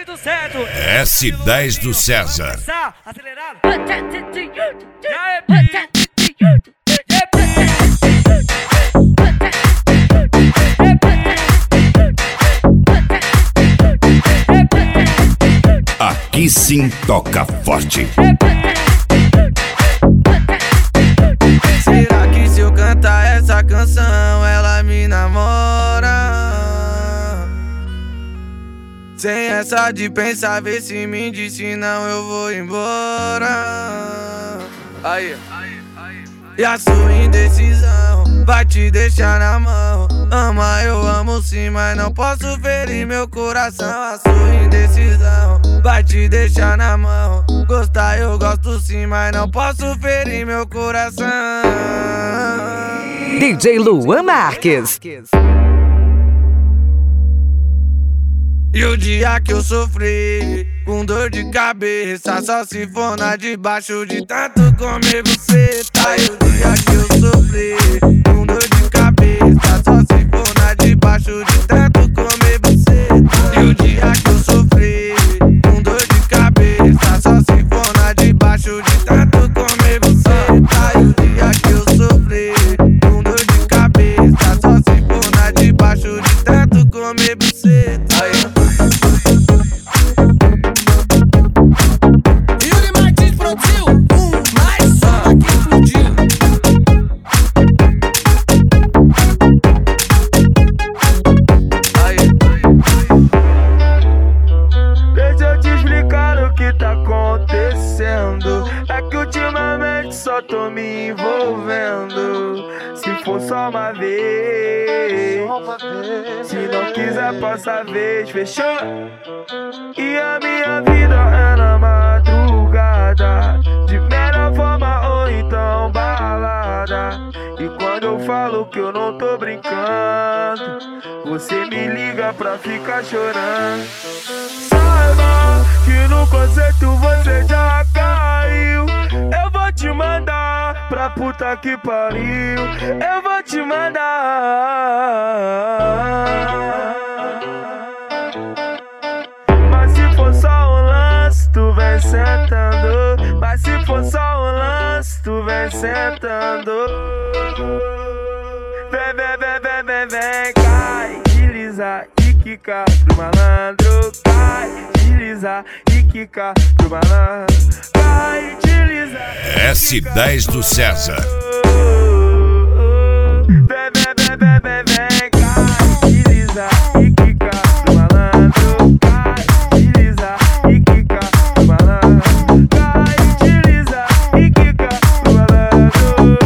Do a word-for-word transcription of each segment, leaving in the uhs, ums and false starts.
muito certo. S dez do César. Acelerado. Aqui sim toca forte. Será que se eu cantar essa canção ela me namora? Sem essa de pensar, vê se me diz, senão eu vou embora. Aí, e a sua indecisão vai te deixar na mão. Ama, eu amo sim, mas não posso ferir meu coração. A sua indecisão vai te deixar na mão. Gostar eu gosto sim, mas não posso ferir meu coração. D J Luan Marques. E o dia que eu sofri com dor de cabeça, só se for na debaixo de tanto comer você, tá? E o dia que eu sofri com dor de cabeça, só se for na debaixo de tanto comer você, tá? E o dia que eu sofri com dor de cabeça, só se for na debaixo de tanto comer você, tá? E o dia que eu sofri com dor de cabeça, só se for na debaixo de tanto comer você, tá? É que ultimamente só tô me envolvendo. Se for só uma vez, se não quiser passa a vez, fechou? E a minha vida é na madrugada, de melhor forma ou então balada. E quando eu falo que eu não tô brincando, você me liga pra ficar chorando. Saiba que no conceito você já caiu. Eu vou te mandar pra puta que pariu. Eu vou te mandar. Mas se for só um lance, tu vem sentando. Mas se for só um lance, tu vem sentando. Vem, vem, vem, vem, vem, vem, cai, desliza e quica pro malandro. Cai, desliza e quica pro malandro. Cai, desliza. S dez do César. Vem, vem, vem, vem, vem, vem, cai, desliza e quica pro malandro. Cai, desliza e quica pro malandro. Cai, desliza e quica pro malandro.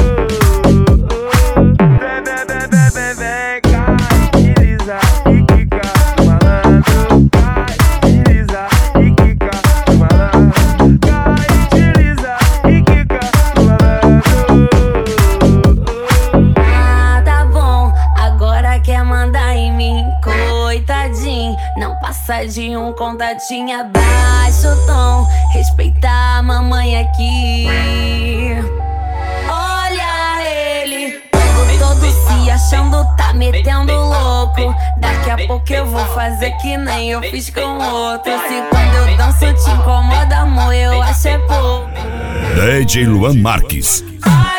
Vem, vem, vem, vem, vem, vem, cai, desliza e quica pro malandro. Cai, desliza e quica pro malandro. Cai, desliza e quica pro malandro. Ah, tá bom, agora quer mandar em mim, coitadinho. Não passa de um contatinho abaixo o tom. Respeitar a mamãe aqui. Olha ele, todo, todo se achando, tá metendo louco. Daqui a pouco eu vou fazer que nem eu fiz com outro. Se quando eu danço te incomoda, amor, eu acho é pouco. D J Luan Marques. Ai,